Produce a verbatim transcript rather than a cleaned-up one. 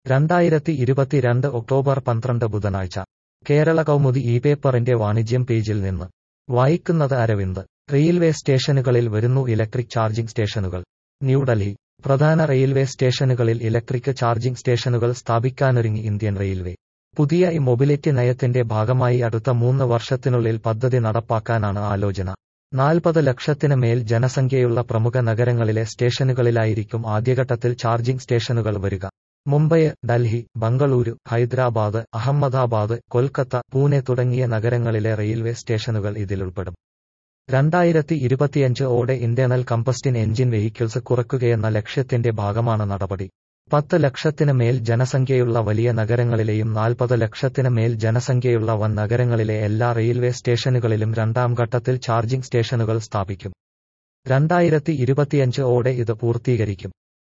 രണ്ടായിരത്തി ഇരുപത്തിരണ്ട് ഒക്ടോബർ പന്ത്രണ്ട് ബുധനാഴ്ച കേരള കൗമുദി ഈ പേപ്പറിന്റെ വാണിജ്യം പേജിൽ നിന്ന് വായിക്കുന്നത് അരവിന്ദ്. റെയിൽവേ സ്റ്റേഷനുകളിൽ വരുന്നു ഇലക്ട്രിക് ചാർജിംഗ് സ്റ്റേഷനുകൾ. ന്യൂഡൽഹി. പ്രധാന റെയിൽവേ സ്റ്റേഷനുകളിൽ ഇലക്ട്രിക് ചാർജിംഗ് സ്റ്റേഷനുകൾ സ്ഥാപിക്കാനൊരുങ്ങി ഇന്ത്യൻ റെയിൽവേ. പുതിയ ഇ മൊബിലിറ്റി നയത്തിന്റെ ഭാഗമായി അടുത്ത മൂന്ന് വർഷത്തിനുള്ളിൽ പദ്ധതി നടപ്പാക്കാനാണ് ആലോചന. നാൽപ്പത് ലക്ഷത്തിന് മേൽ ജനസംഖ്യയുള്ള പ്രമുഖ നഗരങ്ങളിലെ സ്റ്റേഷനുകളിലായിരിക്കും ആദ്യഘട്ടത്തിൽ ചാർജിംഗ് സ്റ്റേഷനുകൾ വരിക. മുംബൈ, ഡൽഹി, ബംഗളൂരു, ഹൈദരാബാദ്, അഹമ്മദാബാദ്, കൊൽക്കത്ത, പൂനെ തുടങ്ങിയ നഗരങ്ങളിലെ റെയിൽവേ സ്റ്റേഷനുകൾ ഇതിലുൾപ്പെടും. രണ്ടായിരത്തി ഇരുപത്തിയഞ്ച് ഓടെ ഇന്റേണൽ കമ്പസ്റ്റൻ എഞ്ചിൻ വെഹിക്കിൾസ് കുറയ്ക്കുകയെന്ന ലക്ഷ്യത്തിന്റെ ഭാഗമാണ് നടപടി. പത്ത് ലക്ഷത്തിന് മേൽ ജനസംഖ്യയുള്ള വലിയ നഗരങ്ങളിലെയും നാൽപ്പത് ലക്ഷത്തിന് മേൽ ജനസംഖ്യയുള്ള വൻ നഗരങ്ങളിലെ എല്ലാ റെയിൽവേ സ്റ്റേഷനുകളിലും രണ്ടാം ഘട്ടത്തിൽ ചാർജിംഗ് സ്റ്റേഷനുകൾ സ്ഥാപിക്കും. രണ്ടായിരത്തി ഇരുപത്തിയഞ്ച് ഓടെ ഇത് പൂർത്തീകരിക്കും.